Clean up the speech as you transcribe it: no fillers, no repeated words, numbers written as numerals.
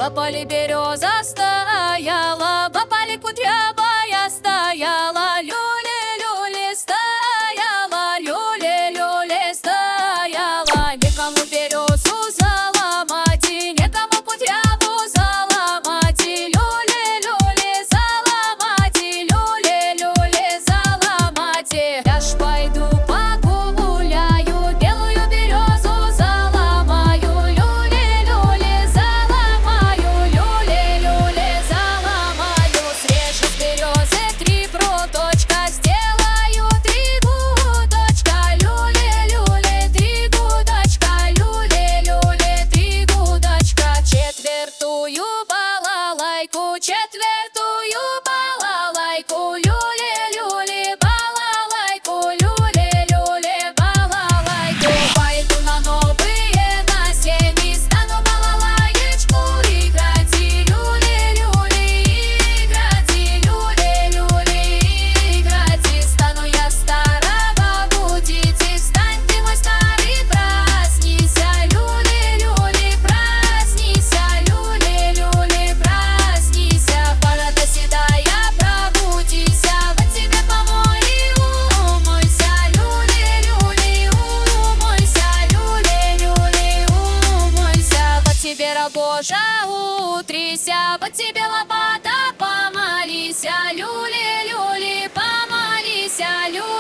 по полю береза стояла, по полю кудрявая стояла, люли-люли стояла, люли-люли стояла. Никому березу заломать, и никому кудряву заломать, и люли-люли заломать, и люли-люли заломать. Я ж пойду погуляю, белую березу заломаю, люли-люли заломаю, люли-люли заломаю. Срежу с березы 3 пруточка, сделаю 3 гудочка, люли-люли 3 гудочка, люли-люли 3 гудочка. Четвертую балалайку, четвертую балалайку, люли-люли балалайку, люли-люли балалайку. Пойду на новые на сени, стану балалаечку играть, и люли-люли играть, и люли-люли играть. И стану я старого будить, и встань ты, мой старый, проснися, люли-люли проснися, люли-люли проснися. Борода седая, пробудися, вот тебе помой и умойся, люли-люли умойся, люли-люли умойся. Вот тебе рогожа, утрися, вот тебе лопата, помолися, люли-люли помолися, люли.